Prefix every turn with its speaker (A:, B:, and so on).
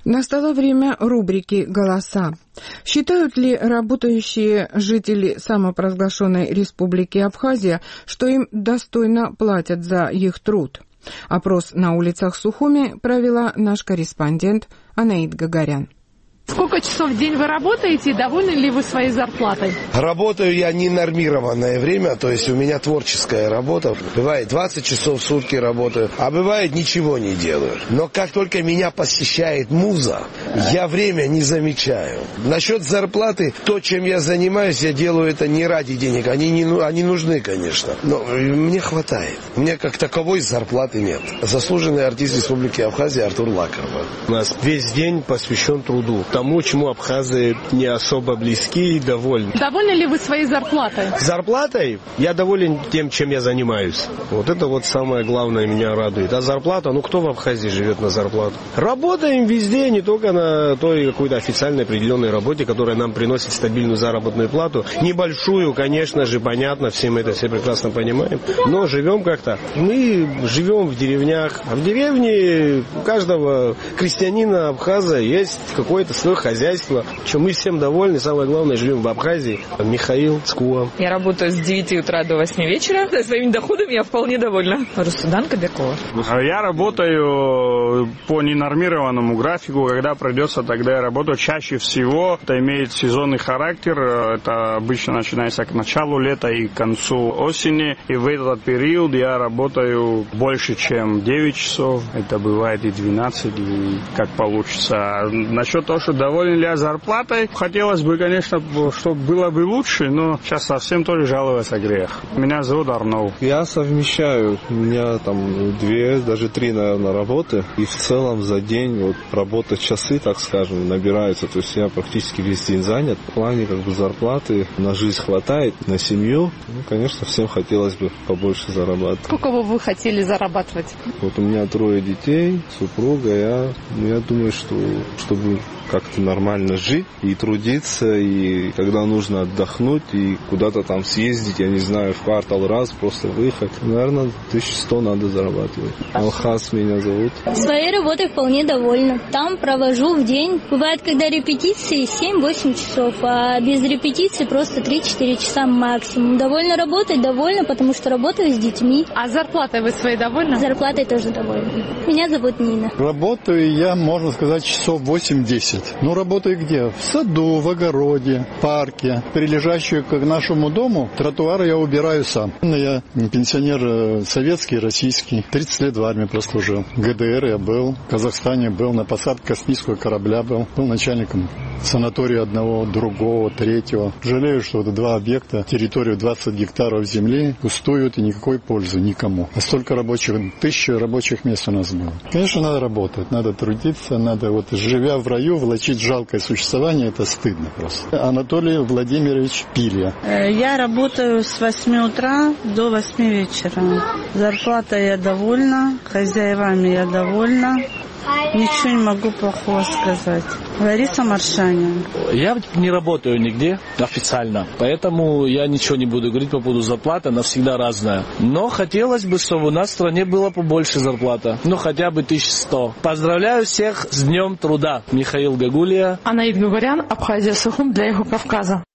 A: Настало время рубрики «Голоса». Считают ли работающие жители самопровозглашенной Республики Абхазия, что им достойно платят за их труд? Опрос на улицах Сухуми провела наш корреспондент Анаит Гагарян.
B: Сколько часов в день вы работаете и довольны ли вы своей зарплатой?
C: Работаю я ненормированное время, то есть у меня творческая работа. Бывает 20 часов в сутки работаю, а бывает ничего не делаю. Но как только меня посещает муза, я время не замечаю. Насчет зарплаты, то, чем я занимаюсь, я делаю это не ради денег. Они нужны, конечно, но мне хватает. Мне как таковой зарплаты нет. Заслуженный артист Республики Абхазия Артур Лакаров.
D: У нас весь день посвящен труду. Тому, чему абхазы не особо близки и довольны.
B: Довольны ли вы своей зарплатой?
D: Зарплатой? Я доволен тем, чем я занимаюсь. Вот это вот самое главное меня радует. А зарплата? Кто в Абхазии живет на зарплату? Работаем везде, не только на той какой-то официальной определенной работе, которая нам приносит стабильную заработную плату. Небольшую, конечно же, понятно, все мы это все прекрасно понимаем. Но живем как-то. Мы живем в деревнях. А в деревне у каждого крестьянина Абхаза есть какое-то свое хозяйство. Мы всем довольны. Самое главное, живем в Абхазии. Михаил Скуа.
E: Я работаю с 9 утра до 8 вечера. Своими доходами я вполне довольна. Русудан Кобякова.
F: Я работаю по ненормированному графику. Когда придется, тогда я работаю. Чаще всего это имеет сезонный характер. Это обычно начинается к началу лета и к концу осени. И в этот период я работаю больше, чем 9 часов. Это бывает и 12, и как получится. Насчет того, что доволен ли я зарплатой, хотелось бы, конечно, чтобы было бы лучше, но сейчас совсем тоже жаловаться грех. Меня зовут Арнол.
G: Я совмещаю, у меня там 2, даже 3, наверное, работы, и в целом за день работа часы, так скажем, набираются, то есть я практически весь день занят. В плане зарплаты на жизнь хватает, на семью, конечно, всем хотелось бы побольше зарабатывать.
B: Сколько бы вы хотели зарабатывать?
G: У меня 3 детей, супруга, я думаю, что чтобы как-то нормально жить и трудиться, и когда нужно отдохнуть, и куда-то там съездить, я не знаю, в квартал раз просто выехать, наверное, 1100 надо зарабатывать. Алхас меня зовут.
H: Своей работой вполне довольна. Там провожу в день. Бывает, когда репетиции 7-8 часов, а без репетиции просто 3-4 часа максимум. Довольна работой, довольна, потому что работаю с детьми.
B: А зарплатой вы своей довольны?
H: Зарплатой тоже довольна. Меня зовут Нина.
I: Работаю я, можно сказать, часов 8-10. Работаю где? В саду, в огороде, в парке. Прилежащую к нашему дому тротуары я убираю сам. Я пенсионер советский, российский. 30 лет в армии прослужил. В ГДР я был, в Казахстане был, на посадке космического корабля был. Был начальником санатория одного, другого, третьего. Жалею, что 2 объекта, территорию 20 гектаров земли пустуют и никакой пользы никому. А столько рабочих, 1000 рабочих мест у нас было. Конечно, надо работать, надо трудиться, надо живя в раю, влачить жалкое существование, это стыдно просто. Анатолий Владимирович Пилья.
J: Я работаю с 8 утра до 8 вечера. Зарплатой я довольна, хозяевами я довольна. Ничего не могу плохого сказать. Лариса Маршаня.
K: Я не работаю нигде официально, поэтому я ничего не буду говорить по поводу зарплаты, она всегда разная. Но хотелось бы, чтобы у нас в стране было побольше зарплата, хотя бы 1100. Поздравляю всех с Днем труда. Михаил Гагулия.
B: Анаит Гагарян, Абхазия, Сухум для Юго Кавказа.